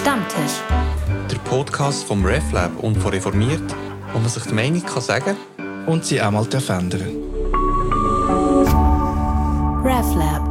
Stammtisch. Der Podcast vom RefLab und von Reformiert, wo man sich die Meinung kann sagen und sie auch mal ändern. RefLab.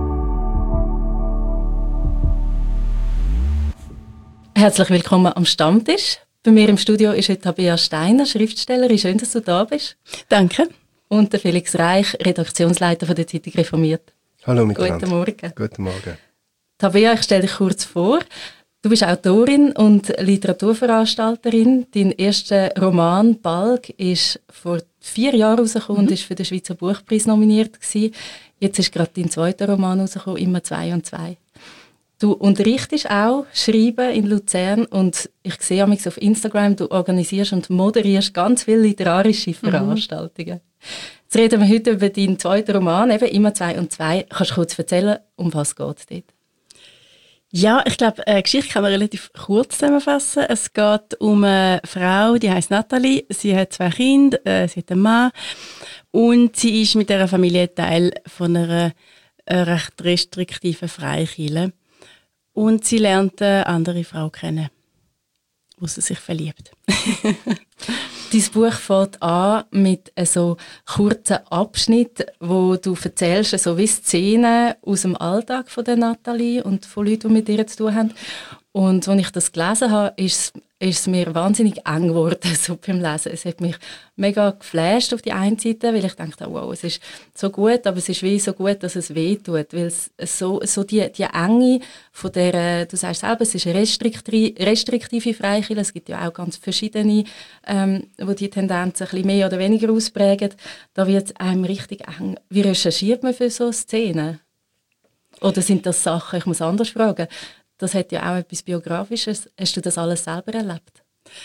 Herzlich willkommen am Stammtisch. Bei mir im Studio ist heute Tabea Steiner, Schriftstellerin. Schön, dass du da bist. Danke. Und der Felix Reich, Redaktionsleiter von der Zeitung Reformiert. Hallo miteinander. Guten Morgen. Guten Morgen. Tabea, ich stelle dich kurz vor. Du bist Autorin und Literaturveranstalterin. Dein erster Roman «Balg» ist vor 4 Jahren rausgekommen und ist für den Schweizer Buchpreis nominiert gewesen. Jetzt ist gerade dein zweiter Roman rausgekommen, «Immer 2 und 2». Du unterrichtest auch Schreiben in Luzern und ich sehe auf Instagram, du organisierst und moderierst ganz viele literarische Veranstaltungen. Jetzt reden wir heute über deinen zweiten Roman, eben «Immer 2 und 2». Kannst du kurz erzählen, um was geht es dort? Ja, ich glaube, eine Geschichte kann man relativ kurz zusammenfassen. Es geht um eine Frau, die heißt Nathalie. Sie hat 2 Kinder, sie hat einen Mann und sie ist mit ihrer Familie Teil von einer recht restriktiven Freikirche. Und sie lernt eine andere Frau kennen, wo sie sich verliebt. Dein Buch fängt an mit so kurzen Abschnitten, wo du erzählst, so wie Szenen aus dem Alltag von der Nathalie und von Leuten, die mit ihr zu tun haben. Und als ich das gelesen habe, ist es mir wahnsinnig eng geworden so beim Lesen. Es hat mich mega geflasht auf die einen Seite, weil ich dachte, wow, es ist so gut, aber es ist wie so gut, dass es weh tut, weil es so die Enge von der, du sagst selber, es ist eine restriktive Freikirche, es gibt ja auch ganz verschiedene, wo die Tendenzen ein bisschen mehr oder weniger ausprägen. Da wird es einem richtig eng. Wie recherchiert man für so Szenen? Oder sind das Sachen, ich muss anders fragen, das hat ja auch etwas Biografisches. Hast du das alles selber erlebt?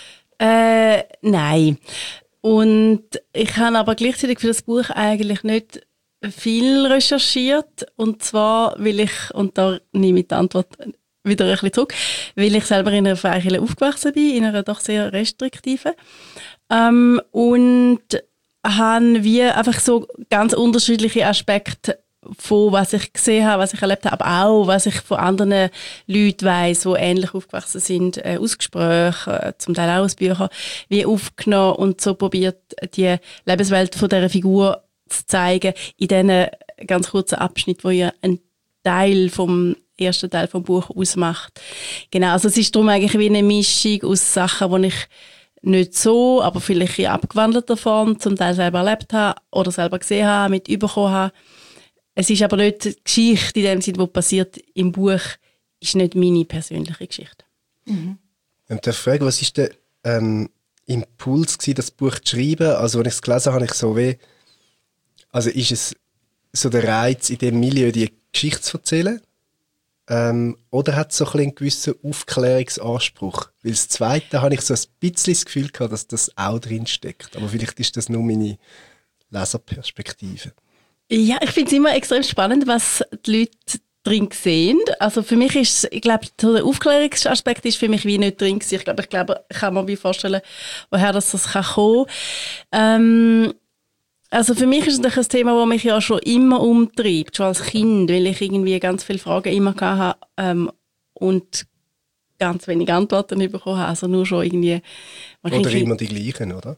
Nein. Und ich habe aber gleichzeitig für das Buch eigentlich nicht viel recherchiert. Und zwar will ich, und da nehme ich die Antwort wieder ein bisschen zurück, weil ich selber in einer Freikirche aufgewachsen bin, in einer doch sehr restriktiven. Und habe wie einfach so ganz unterschiedliche Aspekte von was ich gesehen habe, was ich erlebt habe, aber auch, was ich von anderen Leuten weiss, die ähnlich aufgewachsen sind, aus Gesprächen, zum Teil auch aus Büchern, wie aufgenommen und so probiert, die Lebenswelt von dieser Figur zu zeigen, in diesen ganz kurzen Abschnitt, wo ja ein Teil vom ersten Teil vom Buch ausmacht. Genau, also es ist darum eigentlich wie eine Mischung aus Sachen, die ich nicht so, aber vielleicht in abgewandelter Form zum Teil selber erlebt habe oder selber gesehen habe, mit überkommen habe. Es ist aber nicht die Geschichte in dem Sinne, die passiert im Buch, ist nicht meine persönliche Geschichte. Mhm. Ich darf fragen, was war der Impuls gewesen, das Buch zu schreiben? Also, als ich es gelesen habe, ich so wie, also ist es so der Reiz, in diesem Milieu die Geschichte zu erzählen? Oder hat es so einen gewissen Aufklärungsanspruch? Weil das Zweite habe ich so ein bisschen das Gefühl gehabt, dass das auch drinsteckt. Aber vielleicht ist das nur meine Leserperspektive. Ja, ich finde es immer extrem spannend, was die Leute drin sehen. Also für mich ist, ich glaube, der Aufklärungsaspekt ist für mich wie nicht drin gewesen. Ich glaube, ich kann mir wie vorstellen, woher das kommen kann. Also für mich ist es natürlich ein Thema, das mich ja schon immer umtreibt, schon als Kind, weil ich irgendwie ganz viele Fragen immer hatte und ganz wenig Antworten bekommen habe. Also nur schon irgendwie... Oder immer die gleichen, oder?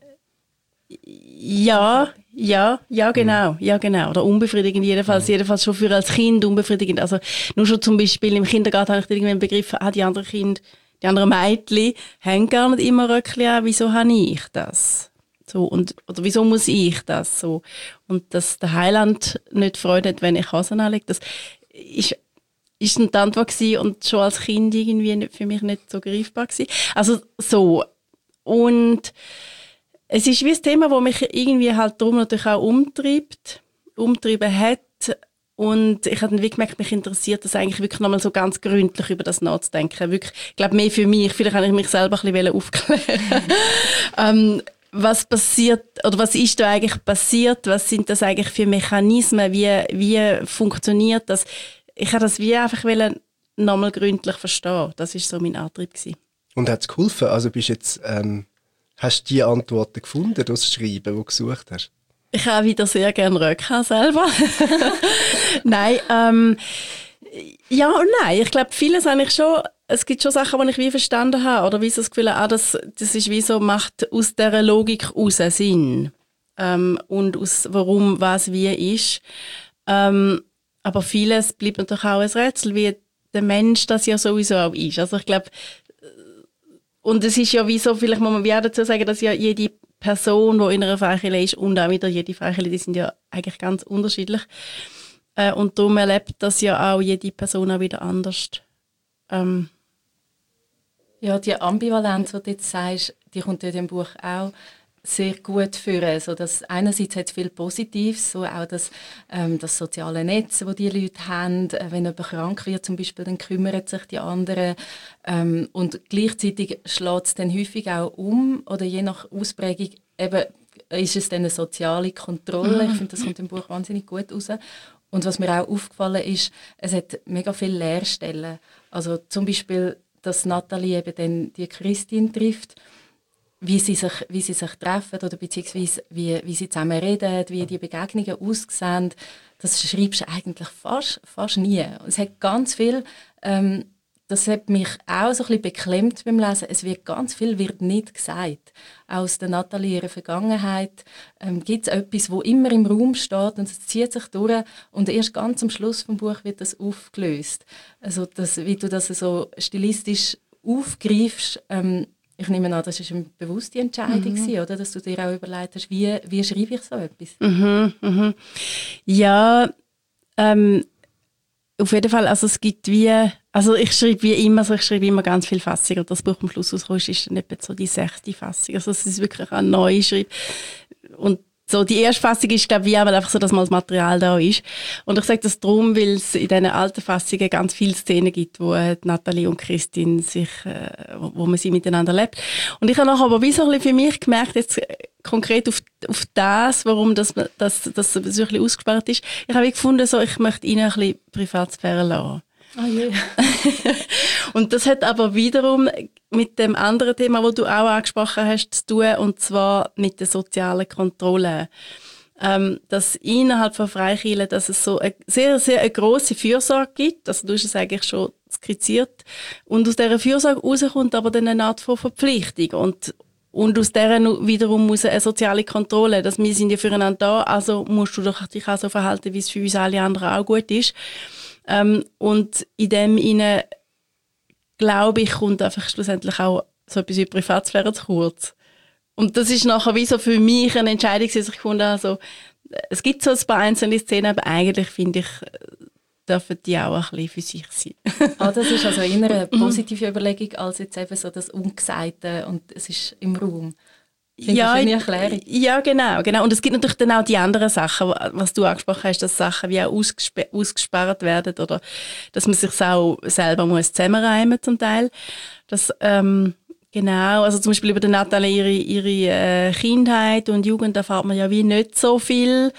Ja, genau. Oder unbefriedigend jedenfalls. Jedenfalls schon für als Kind unbefriedigend. Also nur schon zum Beispiel im Kindergarten habe ich irgendwann begriffen, die anderen Kinder, die anderen Mädchen haben gar nicht immer Röckchen an. Wieso habe ich das? So, oder wieso muss ich das? So. Und dass der Heiland nicht Freude hat, wenn ich Hosen anlege, das ist eine Antwort gewesen und schon als Kind irgendwie für mich nicht so greifbar gewesen. Also so. Und es ist wie ein Thema, das mich irgendwie halt darum natürlich auch umtrieben hat. Und ich habe dann wie gemerkt, mich interessiert das eigentlich wirklich nochmal so ganz gründlich über das nachzudenken. Wirklich, ich glaube, mehr für mich. Vielleicht habe ich mich selber ein bisschen aufklären. Was passiert, oder was ist da eigentlich passiert? Was sind das eigentlich für Mechanismen? Wie funktioniert das? Ich habe das wie einfach nochmal gründlich verstehen. Das war so mein Antrieb gewesen. Und hat es geholfen? Also bist jetzt... Hast du die Antworten gefunden, das Schreiben, das du gesucht hast? Ich habe wieder sehr gerne Röcke selber. Nein, ja und nein. Ich glaube, vieles habe ich schon es gibt schon Sachen, die ich wie verstanden habe, oder wie so das Gefühl habe, das ist wie so, macht aus dieser Logik raus Sinn. Und aus warum was wie ist. Aber vieles bleibt natürlich auch ein Rätsel, wie der Mensch das ja sowieso auch ist. Also ich glaube, und es ist ja wie so, vielleicht muss man wie auch dazu sagen, dass ja jede Person, die in einer Freikirche ist, und auch wieder jede Freikirche, die sind ja eigentlich ganz unterschiedlich. Und darum erlebt das ja auch jede Person auch wieder anders. Ja, die Ambivalenz, die du jetzt sagst, die kommt in dem Buch auch sehr gut für. Also dass einerseits hat es viel Positives, so auch das soziale Netz, das die Leute haben. Wenn jemand krank wird zum Beispiel, dann kümmern sich die anderen. Und gleichzeitig schlägt es dann häufig auch um, oder je nach Ausprägung eben, ist es dann eine soziale Kontrolle. Ich finde, das kommt im Buch wahnsinnig gut raus. Und was mir auch aufgefallen ist, es hat mega viele Leerstellen. Also zum Beispiel, dass Nathalie eben dann die Christine trifft, wie sie sich treffen oder beziehungsweise wie sie zusammen reden, wie die Begegnungen aussehen, das schreibst du eigentlich fast nie. Es hat ganz viel, das hat mich auch so ein bisschen beklemmt beim Lesen, ganz viel wird nicht gesagt. Aus der Nathalie ihrer Vergangenheit gibt es etwas, wo immer im Raum steht und es zieht sich durch und erst ganz am Schluss vom Buch wird das aufgelöst. Also wie du das so stilistisch aufgreifst, ich nehme an, das war eine bewusste Entscheidung, oder? Dass du dir auch überlegt hast, wie schreibe ich so etwas? Ja, auf jeden Fall, also es gibt ich schreibe immer ganz viel Fassungen. Und das Buch am Schluss rauskommt, ist dann etwa so die 6. Fassung. Also es ist wirklich eine neue Schreib. Und so die erste Fassung ist, glaube ich, einfach so, dass mal das Material da ist. Und ich sage das darum, weil es in diesen alten Fassungen ganz viele Szenen gibt, wo Nathalie und Christine wo man sie miteinander lebt. Und ich habe nachher aber wie so ein bisschen für mich gemerkt, jetzt konkret auf das, warum das so ein bisschen ausgesperrt ist. Ich habe gefunden, so, ich möchte ihnen ein bisschen Privatsphäre lassen. Oh je. Und das hat aber wiederum mit dem anderen Thema, das du auch angesprochen hast, zu tun, und zwar mit der sozialen Kontrolle. Dass innerhalb von Freikirchen, dass es so eine sehr, sehr eine grosse Fürsorge gibt, also du hast es eigentlich schon skizziert, und aus dieser Fürsorge rauskommt aber dann eine Art von Verpflichtung und aus dieser wiederum muss eine soziale Kontrolle, dass wir sind ja füreinander da, also musst du dich auch so verhalten, wie es für uns alle anderen auch gut ist. Und in dem Innen, glaube ich, kommt einfach schlussendlich auch so etwas wie Privatsphäre zu kurz. Und das ist nachher wie so für mich eine Entscheidung, dass ich gefunden habe, also, es gibt so ein paar einzelne Szenen, aber eigentlich finde ich, dürfen die auch ein bisschen für sich sein. Das ist also eher eine positive Überlegung, als jetzt eben so das Ungesagte und es ist im Raum. Ja, eine Erklärung. Ja, genau. Und es gibt natürlich dann auch die anderen Sachen, was du angesprochen hast, dass Sachen wie auch ausgesperrt werden oder dass man sich auch selber muss zusammenreimen zum Teil. Das, genau, also zum Beispiel über die Nathalie ihre Kindheit und Jugend erfahrt man ja wie nicht so viel.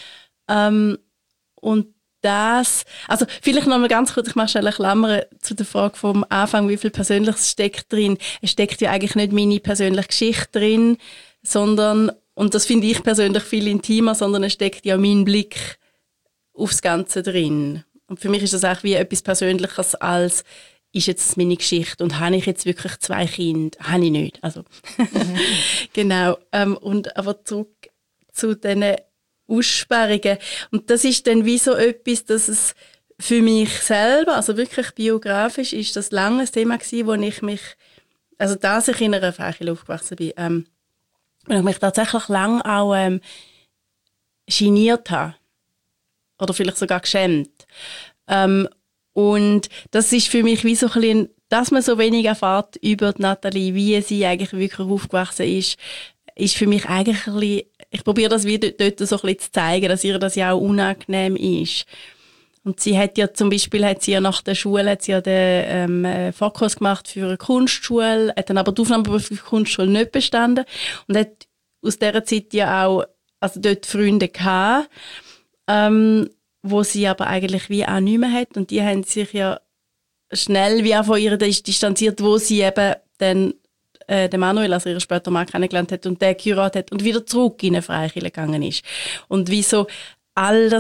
Und das, also vielleicht noch mal ganz kurz, ich mache schnell eine Klammer zu der Frage vom Anfang, wie viel Persönliches steckt drin. Es steckt ja eigentlich nicht meine persönliche Geschichte drin, sondern, und das finde ich persönlich viel intimer, sondern es steckt ja mein Blick aufs Ganze drin. Und für mich ist das auch wie etwas Persönliches als, ist jetzt meine Geschichte und habe ich jetzt wirklich 2 Kinder? Habe ich nicht. Also, genau. Und aber zurück zu diesen Aussperrungen. Und das ist dann wie so etwas, dass es für mich selber, also wirklich biografisch, ist das lange ein Thema gewesen, wo ich mich, also dass ich in einer Freikirche aufgewachsen bin, und ich mich tatsächlich lange auch geniert habe. Oder vielleicht sogar geschämt. Und das ist für mich wie so ein bisschen, dass man so wenig erfährt über die Nathalie, wie sie eigentlich wirklich aufgewachsen ist für mich eigentlich ein bisschen, ich probiere das wieder dort so ein bisschen zu zeigen, dass ihr das ja auch unangenehm ist. Und sie hat ja zum Beispiel, nach der Schule, den Fachkurs gemacht für eine Kunstschule, hat dann aber die Aufnahme für die Kunstschule nicht bestanden und hat aus dieser Zeit ja auch, also dort Freunde gehabt, wo sie aber eigentlich wie auch nicht mehr hat, und die haben sich ja schnell wie auch von ihr distanziert, wo sie eben dann den Manuel, also ihren später Mann, kennengelernt hat und der geheiratet hat und wieder zurück in eine Freikirche gegangen ist. Und wieso all das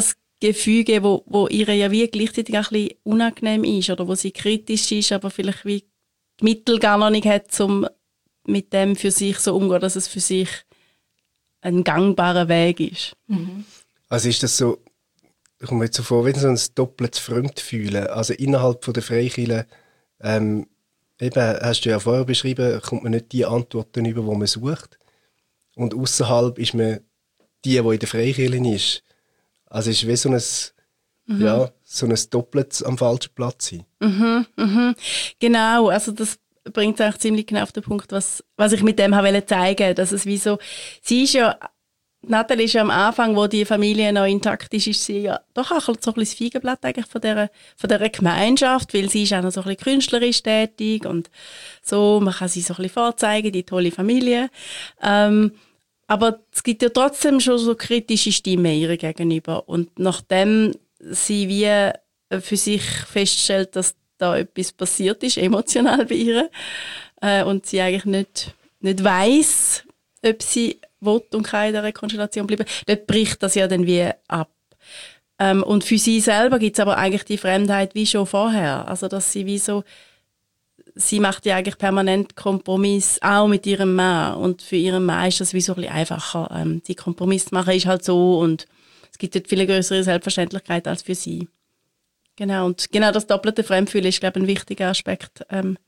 Gefüge, wo ihr ja wie gleichzeitig auch ein bisschen unangenehm ist oder wo sie kritisch ist, aber vielleicht wie die Mittel gar noch nicht hat, um mit dem für sich so umzugehen, dass es für sich ein gangbarer Weg ist. Also ist das so, ich komme mir jetzt so vor, wie so ein doppeltes Fremdfühlen. Also innerhalb von der Freikirche, eben, hast du ja vorher beschrieben, kommt man nicht die Antworten über, die man sucht. Und außerhalb ist man die in der Freikirche ist. Also es ist wie so ein, ja, so ein doppeltes am falschen Platz sein. Genau, also das bringt es eigentlich ziemlich genau auf den Punkt, was ich mit dem wollte zeigen, dass es wie so, Nathalie ist ja am Anfang, wo die Familie noch intakt ist sie ja doch auch so ein bisschen das Feigenblatt eigentlich von dieser Gemeinschaft, weil sie ist auch noch so ein bisschen künstlerisch tätig und so, man kann sie so ein bisschen vorzeigen, die tolle Familie. Aber es gibt ja trotzdem schon so kritische Stimmen ihr gegenüber und nachdem sie wie für sich feststellt, dass da etwas passiert ist, emotional bei ihr, und sie eigentlich nicht weiss, ob sie will und kann in dieser Konstellation bleiben, dort bricht das ja dann wie ab. Und für sie selber gibt es aber eigentlich die Fremdheit wie schon vorher. Also, dass sie wie so, sie macht ja eigentlich permanent Kompromiss, auch mit ihrem Mann. Und für ihren Mann ist das wie so ein bisschen einfacher. Die Kompromisse machen ist halt so und es gibt dort viel größere Selbstverständlichkeit als für sie. Genau, und genau das doppelte Fremdfühlen ist, glaube ich, ein wichtiger Aspekt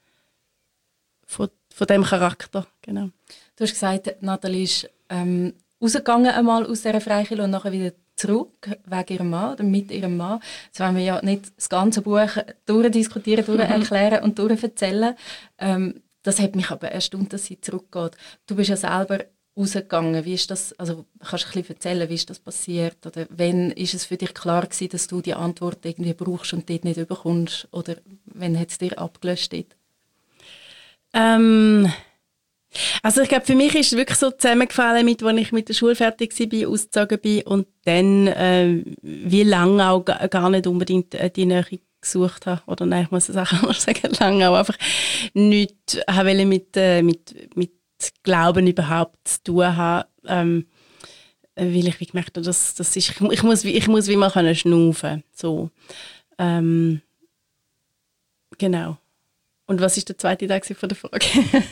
von dem Charakter. Genau. Du hast gesagt, Nathalie ist rausgegangen einmal aus dieser Freikirche und nachher wieder zurück, wegen ihrem Mann oder mit ihrem Mann. Jetzt wollen wir ja nicht das ganze Buch durchdiskutieren, durcherklären und durcherzählen. Das hat mich aber erstaunt, dass sie zurückgeht. Du bist ja selber rausgegangen. Wie ist das, also kannst du ein bisschen erzählen, wie ist das passiert? Oder wann ist es für dich klar gewesen, dass du die Antwort irgendwie brauchst und dort nicht bekommst? Oder wann hat es dir abgelöscht dort? Also ich glaube, für mich ist es wirklich so zusammengefallen, als ich mit der Schule fertig war, ausgezogen bin und dann wie lange auch gar nicht unbedingt die Nähe gesucht habe. Oder nein, ich muss es auch anders sagen, lange auch einfach nichts mit Glauben überhaupt zu tun haben, weil ich wie gemerkt habe, das ist, ich muss wie mal können schnaufen. So. Genau. Und was ist der zweite Teil von der Frage?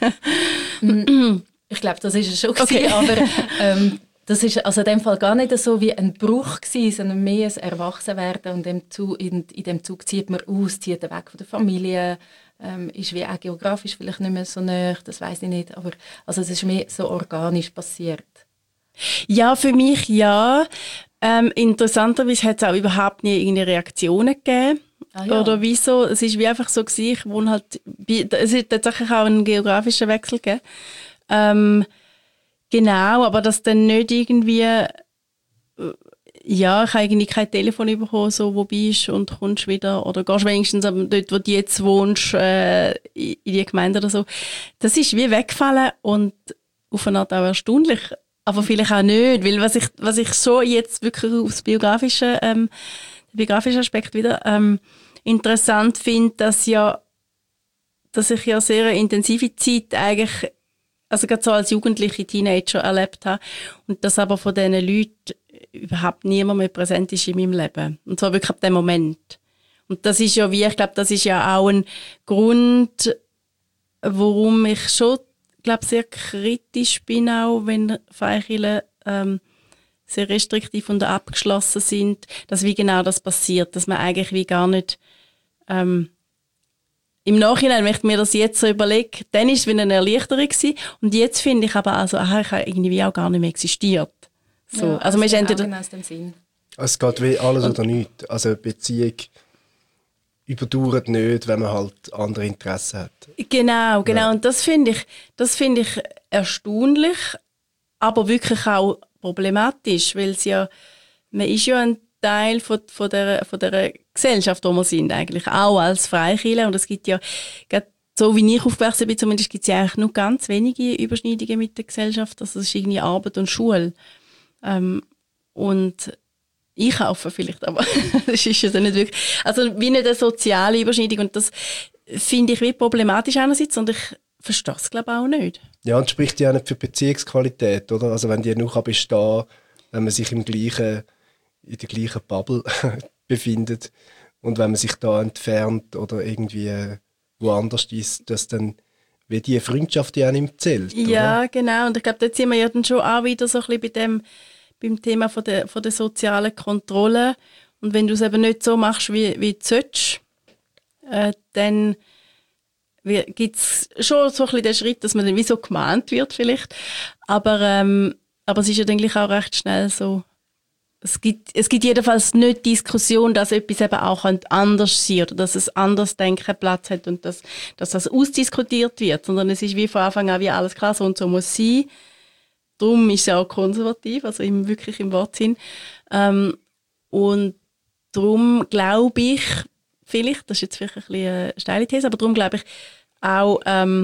Ich glaube, das ist es schon okay. Aber das ist also in dem Fall gar nicht so wie ein Bruch gewesen, sondern mehr ein Erwachsenwerden und in dem Zug zieht man aus, zieht weg von der Familie, ist wie auch geografisch vielleicht nicht mehr so nahe, das weiß ich nicht, aber also es ist mehr so organisch passiert. Ja, für mich ja. Interessanterweise hat es auch überhaupt nie irgendeine Reaktionen gegeben. Ah, ja. Oder wieso? Es ist wie einfach so gewesen, ich wohne halt, es hat tatsächlich auch einen geografischen Wechsel gegeben. Genau, aber dass dann nicht irgendwie, ja, ich habe irgendwie kein Telefon bekommen, so, wo bist und kommst wieder, oder gehst wenigstens dort, wo du jetzt wohnst, in die Gemeinde oder so. Das ist wie weggefallen und auf eine Art auch erstaunlich, aber vielleicht auch nicht, weil was ich so jetzt wirklich aufs biografische Aspekt wieder interessant finde, dass ich ja sehr eine intensive Zeit eigentlich, also gerade so als jugendliche Teenager erlebt habe und dass aber von diesen Leuten überhaupt niemand mehr präsent ist in meinem Leben. Und zwar wirklich ab dem Moment. Und das ist ja ich glaube, das ist ja auch ein Grund, warum ich schon, glaube sehr kritisch bin, auch wenn Freikirchen sehr restriktiv und abgeschlossen sind, dass wie genau das passiert, dass man eigentlich wie gar nicht im Nachhinein, wenn ich mir das jetzt so überlege, dann ist es wie eine Erleichterung gewesen. Und jetzt finde ich aber also, ich habe irgendwie auch gar nicht mehr existiert. So. Ja, also man ist entweder genau aus dem Sinn. Es geht wie alles oder nichts. Also eine Beziehung überdauert nicht, wenn man halt andere Interessen hat. Genau. Ja. Und das finde ich erstaunlich, aber wirklich auch problematisch, weil man ist ja ein Teil von der Gesellschaft, wo wir sind, eigentlich auch als Freikirche. Und es gibt ja, so wie ich aufgewachsen bin, zumindest gibt es ja eigentlich nur ganz wenige Überschneidungen mit der Gesellschaft. Also das ist irgendwie Arbeit und Schule. Und ich hoffe vielleicht, aber das ist ja nicht wirklich. Also wie nicht eine soziale Überschneidung. Und das finde ich wie problematisch einerseits und ich verstehe es, glaube ich, auch nicht. Ja, und spricht ja auch nicht für Beziehungsqualität, oder? Also wenn die nur bestehen kann, wenn man sich im gleichen in der gleichen Bubble befindet. Und wenn man sich da entfernt oder irgendwie woanders ist, dass dann wie die Freundschaft ja auch nicht mehr zählt. Ja, oder? genau. Und ich glaube, dort sind wir ja dann schon auch wieder so ein bisschen beim Thema von der sozialen Kontrolle. Und wenn du es eben nicht so machst, wie du sollst, dann gibt es schon so ein bisschen den Schritt, dass man dann wie so gemahnt wird vielleicht. Aber es ist ja eigentlich auch recht schnell so. Es gibt jedenfalls nicht Diskussion, dass etwas eben auch anders sein oder dass es anders denken Platz hat und dass das ausdiskutiert wird, sondern es ist wie von Anfang an wie alles klar, so und so muss sein. Darum ist es auch konservativ, also wirklich im Wortsinn. Und darum glaube ich, vielleicht, das ist jetzt vielleicht ein bisschen eine steile These, aber darum glaube ich auch,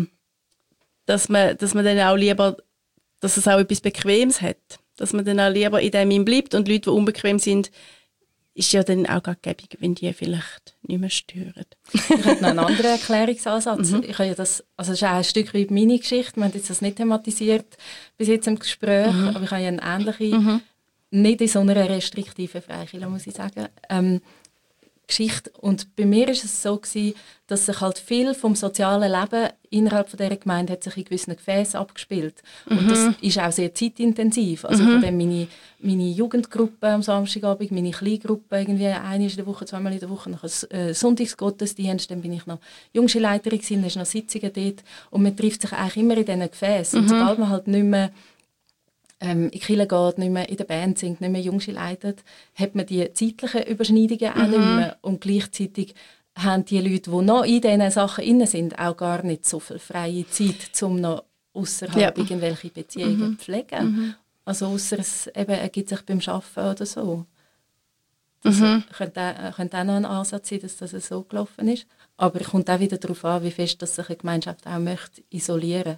dass man dann auch lieber, dass es auch etwas Bequemes hat. Dass man dann auch lieber in dem bleibt und Leute, die unbequem sind, ist ja dann auch gäbig, wenn die vielleicht nicht mehr stören. Ich habe noch einen anderen Erklärungsansatz. Ich habe ja das ist auch ein Stück weit meine Geschichte. Wir haben jetzt das nicht thematisiert bis jetzt im Gespräch, aber ich habe ja eine ähnliche, nicht in so einer restriktiven Freikirche, muss ich sagen, Geschichte. Und bei mir war es so gewesen, dass sich halt viel vom sozialen Leben innerhalb von dieser Gemeinde hat sich in gewissen Gefäßen abgespielt. Und das ist auch sehr zeitintensiv. Also von dem meine Jugendgruppe am Samstagabend, meine Kleingruppe irgendwie einmal in der Woche, zweimal in der Woche, noch ein Sonntagsgottesdienst, dann bin ich noch Jungschulleiterin gewesen, dann ist noch Sitzungen dort. Und man trifft sich eigentlich immer in diesen Gefäßen. Und sobald man halt nicht mehr in die Kirche geht, nicht mehr in der Band singt, nicht mehr Jungschule leitet, hat man die zeitlichen Überschneidungen auch nicht mehr. Und gleichzeitig haben die Leute, die noch in diesen Sachen inne sind, auch gar nicht so viel freie Zeit, um noch ausserhalb irgendwelche Beziehungen zu pflegen. Also ausser es eben ergibt sich beim Arbeiten oder so. Das könnte auch noch ein Ansatz sein, dass das so gelaufen ist. Aber es kommt auch wieder darauf an, wie fest dass sich eine Gemeinschaft auch möchte isolieren.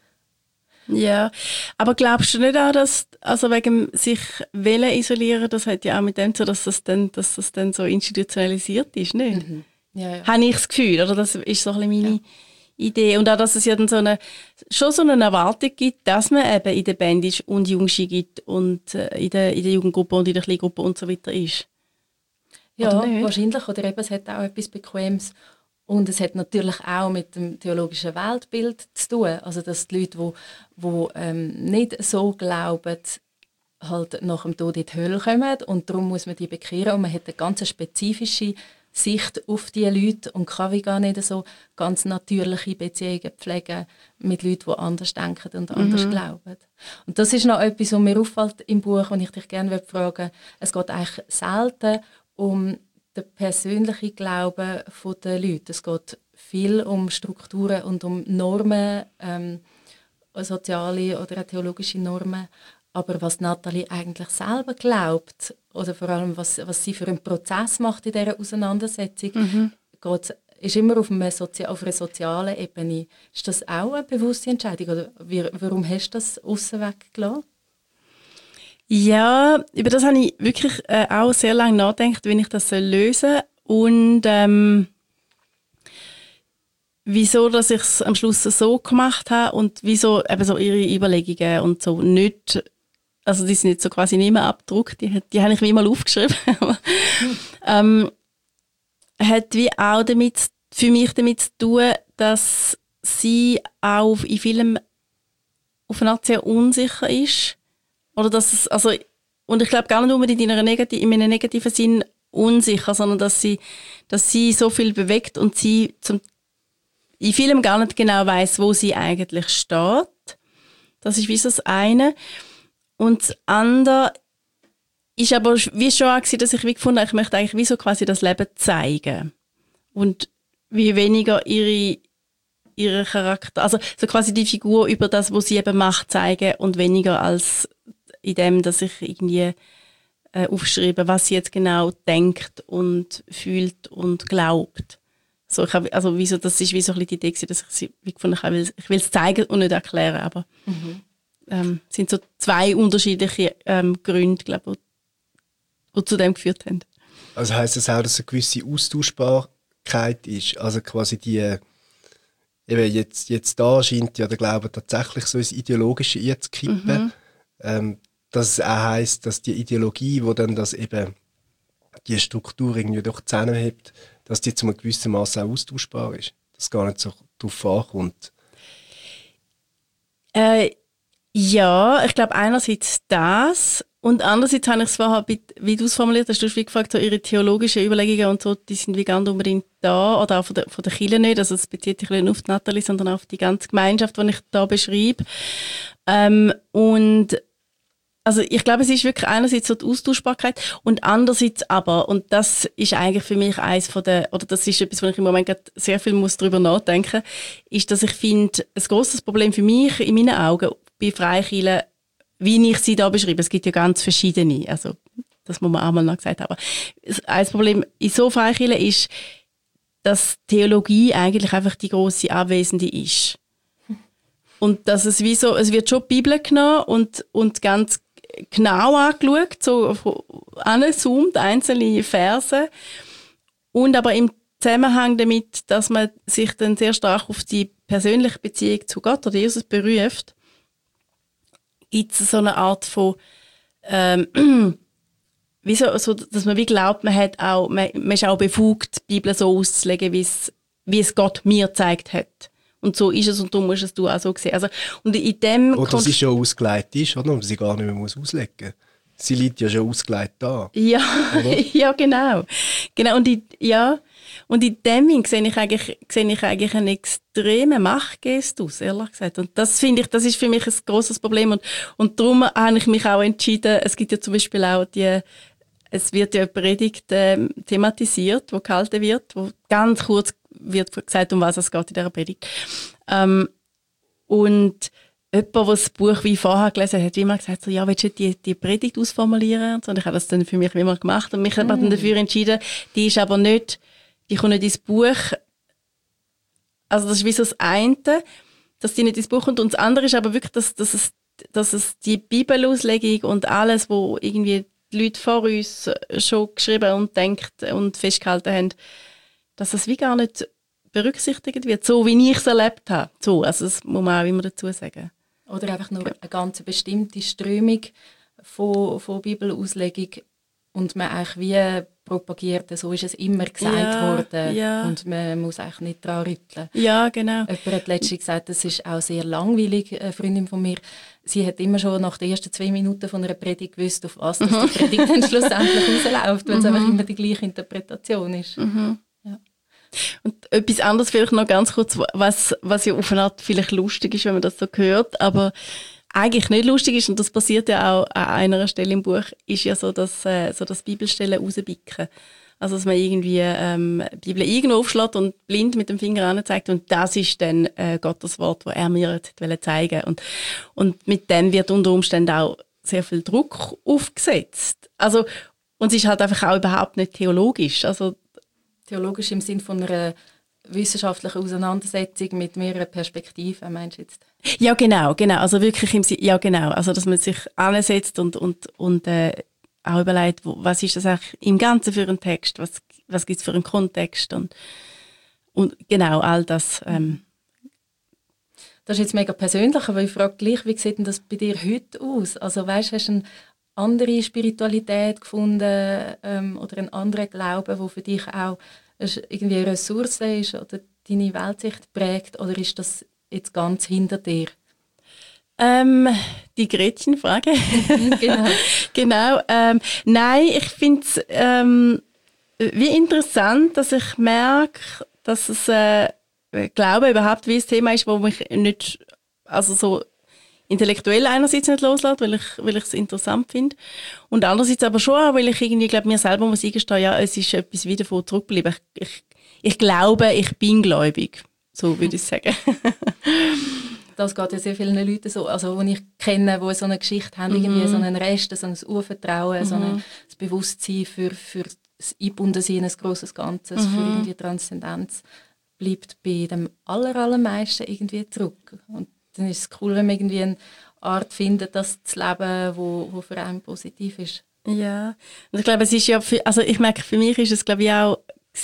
Ja, aber glaubst du nicht auch, dass, also wegen sich isolieren, das hat ja auch mit dem zu, dass das dann so institutionalisiert ist, nicht? Ja. Habe ich das Gefühl, oder? Das ist so ein bisschen meine Idee. Und auch, dass es ja dann schon so eine Erwartung gibt, dass man eben in der Band ist und Jungschi gibt und in der Jugendgruppe und in der Kleingruppe und so weiter ist. Ja, wahrscheinlich. Oder eben, es hat auch etwas Bequemes. Und es hat natürlich auch mit dem theologischen Weltbild zu tun. Also dass die Leute, die nicht so glauben, halt nach dem Tod in die Hölle kommen. Und darum muss man die bekehren. Und man hat eine ganz spezifische Sicht auf diese Leute und kann wie gar nicht so ganz natürliche Beziehungen pflegen mit Leuten, die anders denken und anders glauben. Und das ist noch etwas, was mir auffällt im Buch, und ich dich gerne fragen will. Es geht eigentlich selten um den persönlichen Glauben der Leute. Es geht viel um Strukturen und um Normen, soziale oder theologische Normen. Aber was Nathalie eigentlich selber glaubt, oder vor allem was sie für einen Prozess macht in dieser Auseinandersetzung, ist immer auf einer sozialen Ebene. Ist das auch eine bewusste Entscheidung? Oder warum hast du das ausweg gelassen? Ja, über das habe ich wirklich auch sehr lange nachgedacht, wie ich das lösen soll. Und wieso, dass ich es am Schluss so gemacht habe und wieso eben so ihre Überlegungen und so nicht, also die sind jetzt so quasi nicht mehr abgedruckt, die habe ich wie mal aufgeschrieben. Hat wie auch für mich damit zu tun, dass sie auch in vielem auf eine Art sehr unsicher ist. Oder dass es, also, und ich glaube gar nicht unbedingt in einem negativen Sinn unsicher, sondern dass sie so viel bewegt und sie in vielem gar nicht genau weiss, wo sie eigentlich steht. Das ist wie so das eine. Und das andere ist aber wie schon auch gewesen, dass ich wie gefunden habe, ich möchte eigentlich wie so quasi das Leben zeigen. Und wie weniger ihre Charakter, also so quasi die Figur über das, was sie eben macht, zeigen und weniger als in dem, dass ich irgendwie aufschreibe, was sie jetzt genau denkt und fühlt und glaubt. So, das ist wie so ein bisschen die Idee gewesen, dass ich sie wie gefunden habe, ich will es zeigen und nicht erklären, aber sind so zwei unterschiedliche Gründe, glaube ich, die zu dem geführt haben. Also heisst das auch, dass eine gewisse Austauschbarkeit ist? Also quasi die, eben jetzt da scheint ja der Glaube tatsächlich so ins Ideologische einzukippen. dass es auch heisst, dass die Ideologie, wo dann das eben die Struktur irgendwie doch zusammenhebt, dass die zu einem gewissen Maß auch austauschbar ist. Dass es gar nicht so darauf ankommt. Ja, ich glaube einerseits das und andererseits habe ich es vorher, wie du es formuliert hast, du hast wie gefragt, so ihre theologischen Überlegungen und so, die sind wie gar nicht unbedingt da oder auch von der Kirche nicht, also es bezieht sich nicht auf die Nathalie, sondern auf die ganze Gemeinschaft, die ich da beschreibe. Und also ich glaube, es ist wirklich einerseits so die Austauschbarkeit und andererseits aber, und das ist eigentlich für mich eins von der, oder das ist etwas, wo ich im Moment gerade sehr viel muss darüber nachdenken, ist, dass ich finde, ein grosses Problem für mich in meinen Augen bei Freikirchen, wie ich sie da beschreibe, es gibt ja ganz verschiedene, also das muss man auch mal noch gesagt haben, aber ein Problem in so Freikirchen ist, dass Theologie eigentlich einfach die grosse Abwesende ist. Und dass es wie so, es wird schon die Bibel genommen und ganz genau angeschaut, so angezoomt, einzelne Verse. Und aber im Zusammenhang damit, dass man sich dann sehr stark auf die persönliche Beziehung zu Gott oder Jesus beruft, gibt es so eine Art von, wie so, dass man wie glaubt, man ist auch befugt, die Bibel so auszulegen, wie es Gott mir gezeigt hat. Und so ist es und du musst es auch so sehen. Also, und in dem oder sie schon ausgelegt ist, oder? Und sie gar nicht mehr auslegen muss. Sie liegt ja schon ausgelegt da. Ja, ja genau. Und in dem sehe ich eigentlich einen extremen Machtgestus, ehrlich gesagt. Und das finde ich, das ist für mich ein grosses Problem. Und darum habe ich mich auch entschieden, es gibt ja zum Beispiel auch es wird ja eine Predigt thematisiert, die gehalten wird, wo ganz kurz wird gesagt, um was es geht in dieser Predigt. Und jemand, der das Buch wie vorher gelesen hat, wie immer gesagt, so, ja, willst du die Predigt ausformulieren? Und ich habe das dann für mich wie immer gemacht und mich habe dann dafür entschieden, die kommt nicht ins Buch. Also das ist wie so das eine, dass die nicht ins Buch kommt. Und das andere ist aber wirklich, dass es die Bibelauslegung und alles, wo irgendwie die Leute vor uns schon geschrieben und denkt und festgehalten haben, dass es wie gar nicht berücksichtigt wird, so wie ich es erlebt habe. So, also das muss man auch immer dazu sagen. Oder einfach nur eine ganz bestimmte Strömung von Bibelauslegung und man eigentlich wie propagiert, so ist es immer gesagt worden und man muss eigentlich nicht daran rütteln. Ja, genau. Jemand hat letztens gesagt, das ist auch sehr langweilig, eine Freundin von mir. Sie hat immer schon nach den ersten 2 Minuten von einer Predigt gewusst, auf was das die Predigt dann schlussendlich rausläuft, weil es einfach immer die gleiche Interpretation ist. Ja. Und etwas anderes vielleicht noch ganz kurz, was ja auf eine Art vielleicht lustig ist, wenn man das so hört, aber eigentlich nicht lustig ist, und das passiert ja auch an einer Stelle im Buch, ist ja so, dass Bibelstellen rauspicken. Also, dass man irgendwie die Bibel irgendwo aufschlägt und blind mit dem Finger anzeigt und das ist dann Gottes Wort, das er mir zeigen wollte. Und mit dem wird unter Umständen auch sehr viel Druck aufgesetzt. Also, und es ist halt einfach auch überhaupt nicht theologisch. Also, theologisch im Sinne von einer wissenschaftlichen Auseinandersetzung mit mehreren Perspektiven, meinst du jetzt? Ja, genau. Also wirklich ja, genau. Also, dass man sich ansetzt und auch überlegt, was ist das eigentlich im Ganzen für einen Text, was gibt es für einen Kontext und genau, all das. Das ist jetzt mega persönlich, aber ich frage gleich, wie sieht denn das bei dir heute aus? Also weißt, hast du eine andere Spiritualität gefunden oder einen anderen Glauben, der für dich auch irgendwie eine Ressource ist oder deine Weltsicht prägt, oder ist das jetzt ganz hinter dir? Die Gretchenfrage. Genau. Genau. Nein, ich finde es wie interessant, dass ich merke, dass es Glaube überhaupt wie ein Thema ist, wo mich nicht, also so intellektuell einerseits nicht loslässt, weil ich es interessant finde. Und andererseits aber schon auch, weil ich irgendwie glaube, mir selber muss eingestehen, ja, es ist etwas wieder von zurückbleiben. Ich glaube, ich bin gläubig. So würde ich sagen. Das geht ja sehr vielen Leuten so, also die ich kenne, die so eine Geschichte haben, irgendwie so einen Rest, so ein Urvertrauen, so ein Bewusstsein für das Einbundensein in ein grosses Ganzes, für irgendwie Transzendenz, bleibt bei dem allermeisten irgendwie zurück. Und dann ist es cool, wenn man irgendwie eine Art findet, das zu leben, wo für einen positiv ist. Ja, und ich glaube, es ist ja, ich merke, für mich ist es, glaube ich, auch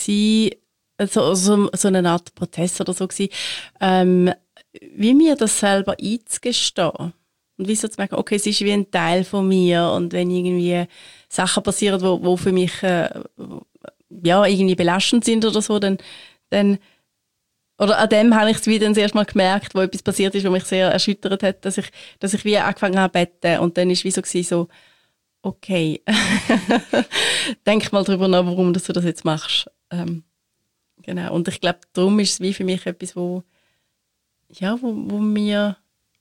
so eine Art Prozess oder so gewesen, wie mir das selber einzugestehen. Und wie so zu merken, okay, es ist wie ein Teil von mir und wenn irgendwie Sachen passieren, wo für mich irgendwie belastend sind oder so, dann oder an dem habe ich es wieder das erste Mal gemerkt, wo etwas passiert ist, was mich sehr erschüttert hat, dass ich wie angefangen habe zu beten und dann ist wie so okay, denk mal drüber nach, warum du das jetzt machst. Genau. Und ich glaube, darum ist es wie für mich etwas, wo mir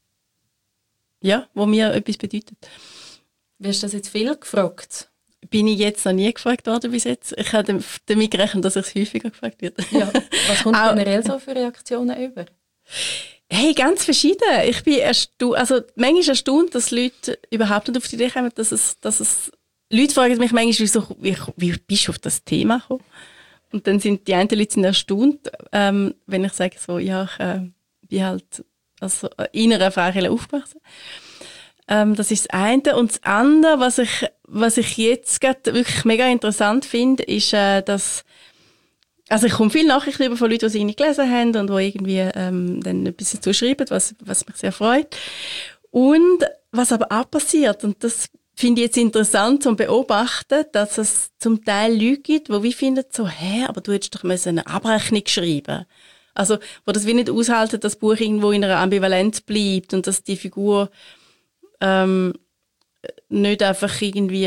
etwas bedeutet. Wirst du das jetzt viel gefragt? Bin ich jetzt noch nie gefragt worden bis jetzt. Ich habe damit gerechnet, dass ich es häufiger gefragt werde. Ja. Was kommt generell so für Reaktionen über? Hey, ganz verschieden. Ich bin manchmal erstaunt, dass Leute überhaupt nicht auf die Idee kommen, dass es Leute fragen mich manchmal, wie bist du auf das Thema gekommen? Und dann sind die einen Leute erstaunt, wenn ich sage so, ja, ich bin halt in einer Freikirche aufgewachsen. Das ist das eine. Und das andere, was ich jetzt gerade wirklich mega interessant finde, ist, dass ich komme viele Nachrichten über von Leuten, die sie irgendwie gelesen haben und die irgendwie dann etwas dazu schreiben, was mich sehr freut. Und was aber auch passiert, und das finde ich jetzt interessant zu beobachten, dass es zum Teil Leute gibt, die wie finden so, aber du hättest doch eine Abrechnung schreiben. Also, wo das wie nicht aushalten, dass das Buch irgendwo in einer Ambivalenz bleibt und dass die Figur nicht einfach irgendwie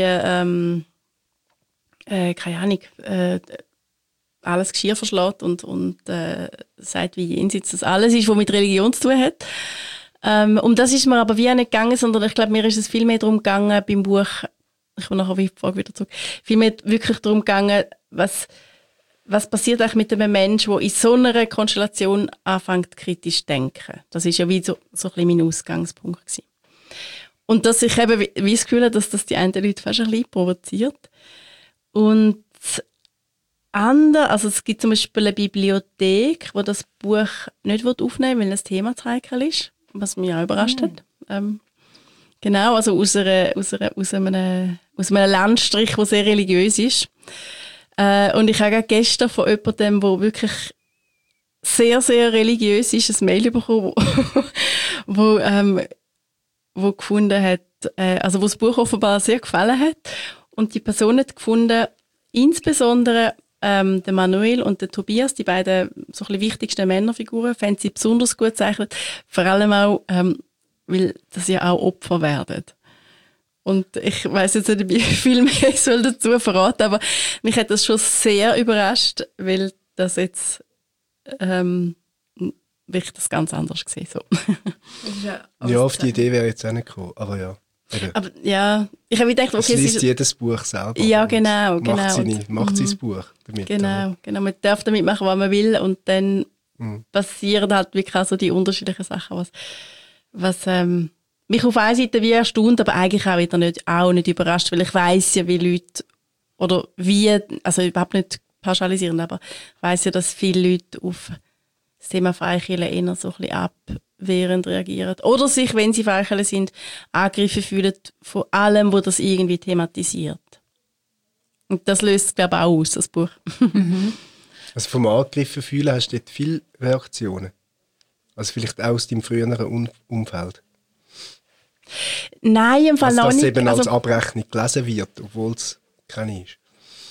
keine Ahnung, alles Geschirr verschlägt und sagt, wie jenseits das alles ist, was mit Religion zu tun hat. Um das ist mir aber wie auch nicht gegangen, sondern ich glaube, mir ist es viel mehr darum gegangen beim Buch, ich komme nachher die Frage wieder zurück, viel mehr wirklich darum gegangen, was passiert eigentlich mit einem Menschen, der in so einer Konstellation anfängt, kritisch zu denken. Das ist ja wie so ein bisschen mein Ausgangspunkt gewesen. Und dass ich eben wie das Gefühl habe, dass das die einen Leute fast ein bisschen provoziert. Und andere, also es gibt zum Beispiel eine Bibliothek, die das Buch nicht aufnehmen will, weil das Thema zu heikel ist, was mich auch überrascht hat. Genau, also aus einem Landstrich, der sehr religiös ist. Und ich habe gestern von jemandem, der wirklich sehr, sehr religiös ist, ein Mail bekommen, wo gefunden hat, wo das Buch offenbar sehr gefallen hat. Und die Person hat gefunden, insbesondere der Manuel und der Tobias, die beiden so ein bisschen wichtigsten Männerfiguren, fanden sie besonders gut gezeichnet, vor allem auch, weil das ja auch Opfer werden. Und ich weiss jetzt nicht, wie viel mehr ich soll dazu verraten, aber mich hat das schon sehr überrascht, weil das jetzt ich das ganz anders gesehen so. Ja, auf die Idee wäre ich jetzt auch nicht gekommen, aber ja. Aber ja, ich habe gedacht, okay, es liest jedes Buch selber. Ja, genau. Macht sein Buch damit. Genau. Man darf damit machen, was man will und dann passieren halt wirklich auch so die unterschiedlichen Sachen, was mich auf einer Seite wie erstaunt, aber eigentlich auch wieder nicht überrascht, weil ich weiss ja, wie Leute also überhaupt nicht pauschalisieren, aber ich weiss ja, dass viele Leute auf das Thema Freikirche eher so ein bisschen abwehrend reagieren. Oder sich, wenn sie Freikirche sind, angegriffen fühlen von allem, wo das irgendwie thematisiert. Und das löst, glaube ich, auch aus, das Buch. Also vom Angegriffen fühlen hast du dort viele Reaktionen? Also vielleicht auch aus deinem früheren Umfeld? Nein, im Fall noch nicht. Dass das eben als Abrechnung gelesen wird, obwohl es keine ist?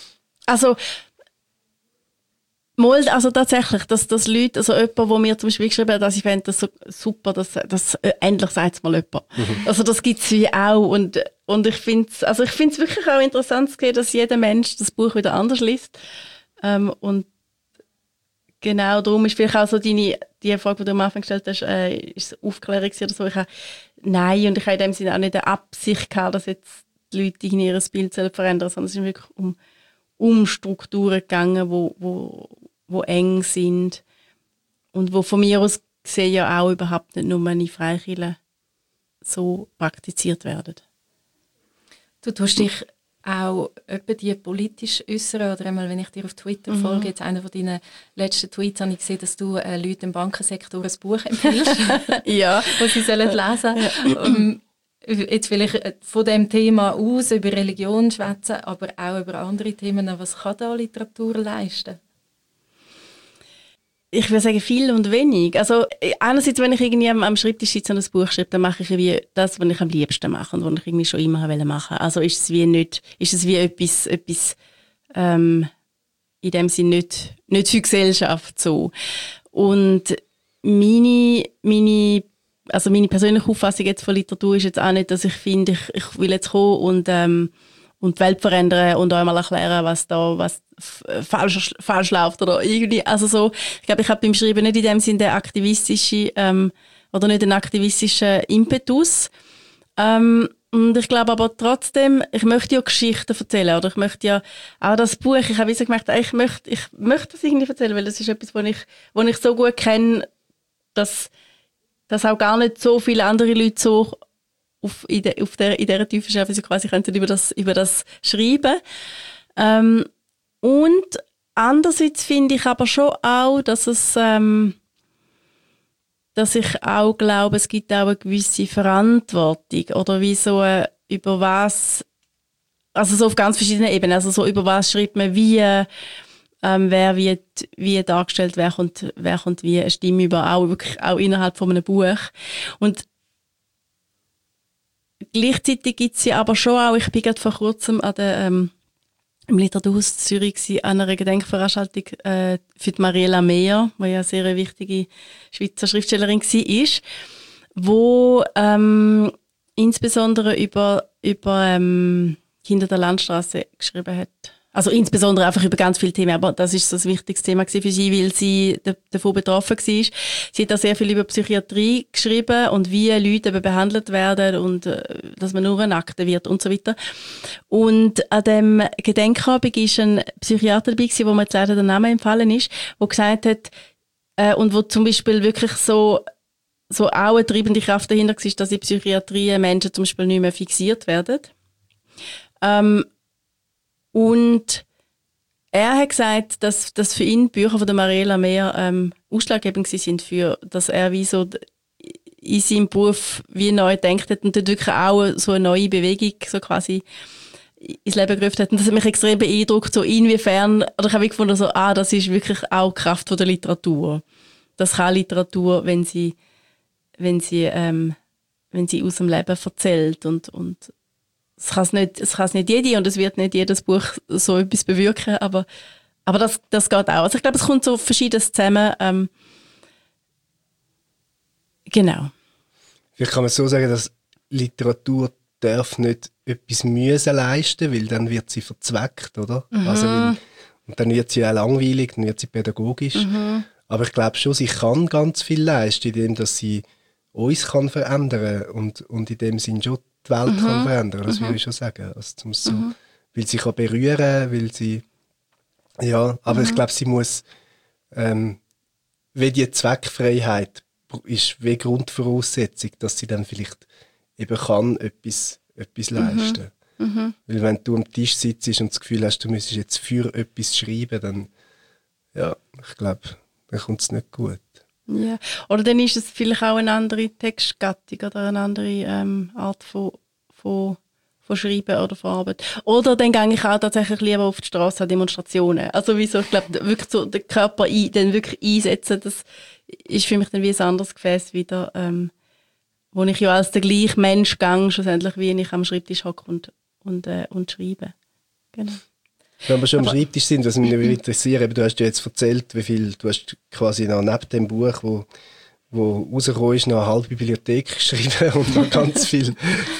Also tatsächlich, dass Leute, also jemand, der mir zum Beispiel geschrieben hat, dass ich fände das so super, dass endlich sagt es mal jemand. Also das gibt es wie auch und ich finde es wirklich auch interessant zu sehen, dass jeder Mensch das Buch wieder anders liest. Und genau darum ist vielleicht auch so die Frage, die du am Anfang gestellt hast, ist es Aufklärung oder so? Nein, und ich habe in dem Sinne auch nicht die Absicht gehabt, dass jetzt die Leute ihr Bild verändern, sondern es ist wirklich um Strukturen gegangen, wo eng sind und wo von mir aus gesehen ja auch überhaupt nicht nur in Freikirchen so praktiziert werden. Du tust dich auch etwa die politisch äußern oder einmal, wenn ich dir auf Twitter folge, jetzt einer von deinen letzten Tweets habe ich gesehen, dass du Leuten im Bankensektor ein Buch empfiehlst, ja, was sie sollen lesen. Jetzt vielleicht von dem Thema aus über Religion schwätzen, aber auch über andere Themen. Was kann da Literatur leisten? Ich würde sagen, viel und wenig. Also, einerseits, wenn ich irgendwie am Schreibtisch sitze und ein Buch schreibe, dann mache ich wie das, was ich am liebsten mache und was ich irgendwie schon immer machen wollte. Also ist es wie etwas in dem Sinne nicht für Gesellschaft so. Und meine persönliche Auffassung jetzt von Literatur ist jetzt auch nicht, dass ich finde, ich will jetzt kommen und die Welt verändern und euch mal erklären, was falsch läuft oder irgendwie. Also so, ich glaube, ich habe beim Schreiben nicht in dem Sinne den aktivistischen oder nicht den aktivistischen Impetus. Und ich glaube aber trotzdem, ich möchte ja Geschichten erzählen oder ich möchte ja auch das Buch, ich habe so gemerkt, ich möchte das irgendwie erzählen, weil das ist etwas, was ich so gut kenne, dass auch gar nicht so viele andere Leute so in dieser Tiefe schaffen, sie quasi könnten über das schreiben. Und andererseits finde ich aber schon auch, dass ich auch glaube, es gibt auch eine gewisse Verantwortung oder wie so über was, also so auf ganz verschiedenen Ebenen, also so über was schreibt man wer wie dargestellt, wer kommt wie eine Stimme über, wirklich auch innerhalb von einem Buch. Und gleichzeitig gibt es ja aber schon auch, ich bin gerade vor kurzem im Literaturhaus Zürich an einer Gedenkveranstaltung für die Mariela Mehr, die ja eine sehr wichtige Schweizer Schriftstellerin war, wo insbesondere über Kinder der Landstraße geschrieben hat. Also insbesondere einfach über ganz viele Themen, aber das ist so das wichtigste Thema für sie, weil sie davon betroffen war. Sie hat auch sehr viel über Psychiatrie geschrieben und wie Leute eben behandelt werden und dass man nur Akte wird und so weiter. Und an dem Gedenkabend war ein Psychiater dabei, wo mir jetzt leider der Name empfallen ist, der gesagt hat, und wo zum Beispiel wirklich so auch eine treibende Kraft dahinter war, dass in Psychiatrie Menschen zum Beispiel nicht mehr fixiert werden. Und er hat gesagt, dass für ihn die Bücher von der Mariela Mehr ausschlaggebend sind, für, dass er wie so in seinem Beruf wie neu gedacht hat und dort wirklich auch so eine neue Bewegung so quasi ins Leben gerufen hat. Und das hat mich extrem beeindruckt, so inwiefern, oder ich habe gefunden, so, das ist wirklich auch die Kraft von der Literatur. Das kann Literatur, wenn sie aus dem Leben erzählt und es kann es nicht jede und es wird nicht jedes Buch so etwas bewirken, aber das geht auch. Also ich glaube, es kommt so Verschiedenes zusammen. Genau. Vielleicht kann man so sagen, dass Literatur darf nicht etwas müssen leisten, weil dann wird sie verzweckt, oder? Mhm. Also und dann wird sie auch langweilig, dann wird sie pädagogisch. Mhm. Aber ich glaube schon, sie kann ganz viel leisten, indem dass sie uns kann verändern und in dem Sinn schon die Welt kann verändern, das würde ich schon sagen. Also so, weil sie kann berühren, weil sie, ja, aber ich glaube, sie muss, wie die Zweckfreiheit ist wie Grundvoraussetzung, dass sie dann vielleicht eben kann etwas leisten. Weil wenn du am Tisch sitzt und das Gefühl hast, du müsstest jetzt für etwas schreiben, dann, ja, ich glaube, dann kommt es nicht gut. Ja. Oder dann ist es vielleicht auch eine andere Textgattung oder eine andere Art von Schreiben oder von Arbeit. Oder dann gehe ich auch tatsächlich lieber auf die Straße an Demonstrationen. Also wieso, ich glaube, wirklich so den Körper dann wirklich einsetzen, das ist für mich dann wie ein anderes Gefäß wieder, wo ich ja als der gleiche Mensch gehe, schlussendlich, wie ich am Schreibtisch hocke und schreibe. Genau. Wenn wir schon am Schreibtisch sind, was mich interessiert, du hast ja jetzt erzählt, wie viel, du hast quasi noch neben dem Buch, wo rausgekommen ist, noch eine halbe Bibliothek geschrieben und noch ganz viel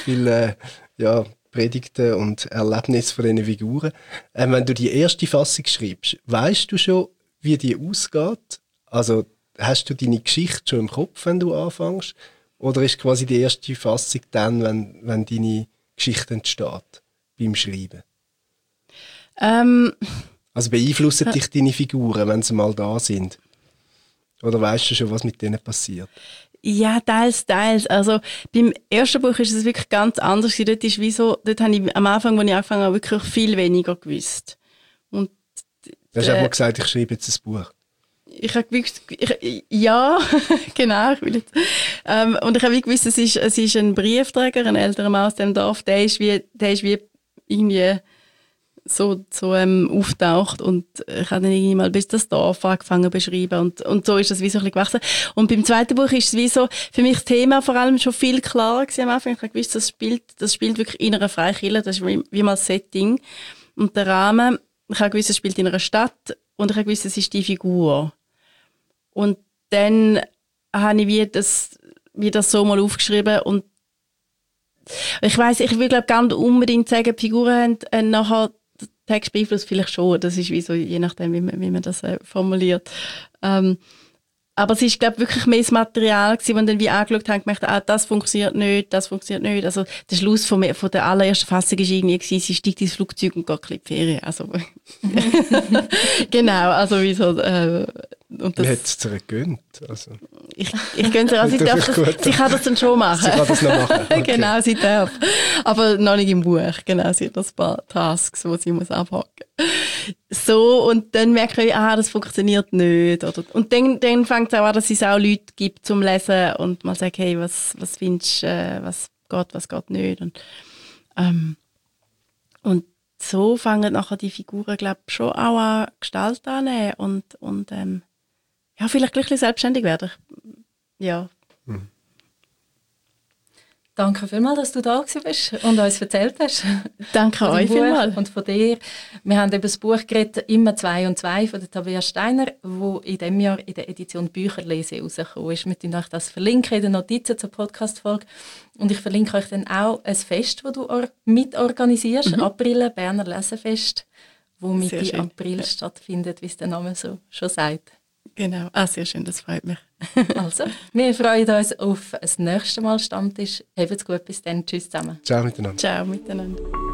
Predigten und Erlebnisse von diesen Figuren. Wenn du die erste Fassung schreibst, weißt du schon, wie die ausgeht? Also hast du deine Geschichte schon im Kopf, wenn du anfängst? Oder ist quasi die erste Fassung dann, wenn deine Geschichte entsteht, beim Schreiben? Also beeinflussen dich deine Figuren, wenn sie mal da sind? Oder weißt du schon, was mit denen passiert? Ja, teils. Also beim ersten Buch ist es wirklich ganz anders. Dort habe ich am Anfang, als ich angefangen habe, wirklich viel weniger gewusst. Und, du hast auch mal gesagt, ich schreibe jetzt ein Buch. Ich habe gewusst, ja, genau. Und ich habe gewusst, es ist ein Briefträger, ein älterer Mann aus dem Dorf, der ist wie irgendwie auftaucht und ich habe dann irgendwie mal bis das Dorf angefangen zu beschreiben und so ist das wie so ein bisschen gewachsen. Und beim zweiten Buch ist es wie so, für mich das Thema vor allem schon viel klarer gewesen am Anfang. Ich habe gewusst, das spielt wirklich in einer Freikirche, das ist wie mal das Setting. Und der Rahmen, ich habe gewusst, es spielt in einer Stadt und ich habe gewusst, es ist die Figur. Und dann habe ich wie das so mal aufgeschrieben und ich weiss, ich will glaube gar nicht unbedingt sagen, die Figuren haben nachher den Text beeinflusst, vielleicht schon, das ist wie so, je nachdem, wie man das formuliert. Aber es ist glaube wirklich mehr das Material gewesen, wo dann wie angeschaut haben, gemerkt, das funktioniert nicht. Also der Schluss von der allerersten Fassung war irgendwie, sie steigt ins Flugzeug und geht ein bisschen in die Ferien. Also, genau, also wie so... und das, man hat es zu ihr gegönnt. Also. Ich gönne ihr, also sie kann das dann schon machen. Sie kann das noch machen. Okay. Genau, sie darf. Aber noch nicht im Buch. Genau, sie hat ein paar Tasks, die sie muss abhaken muss. So, und dann merke ich, das funktioniert nicht. Und dann fängt es auch an, dass es auch Leute gibt zum Lesen und mal sagen, hey, was findest du, was geht nicht. Und so fangen nachher die Figuren, glaube ich, schon auch an Gestalt annehmen und ja, vielleicht gleich ein bisschen selbstständig werden. Ja. Danke vielmals, dass du da bist und uns erzählt hast. Danke euch vielmals. Und von dir. Wir haben über das Buch geredet, «Immer 2 und 2» von der Tabea Steiner, wo in diesem Jahr in der Edition Bücherlese rausgekommen ist. Wir verlinken euch das in den Notizen zur Podcast-Folge. Und ich verlinke euch dann auch ein Fest, das du mitorganisierst, April, Berner Lesefest, das Mitte April stattfindet, wie es der Name so schon sagt. Genau, sehr schön, das freut mich. Also, wir freuen uns auf das nächste Mal Stammtisch. Habt's gut, bis dann. Tschüss zusammen. Ciao miteinander. Ciao miteinander.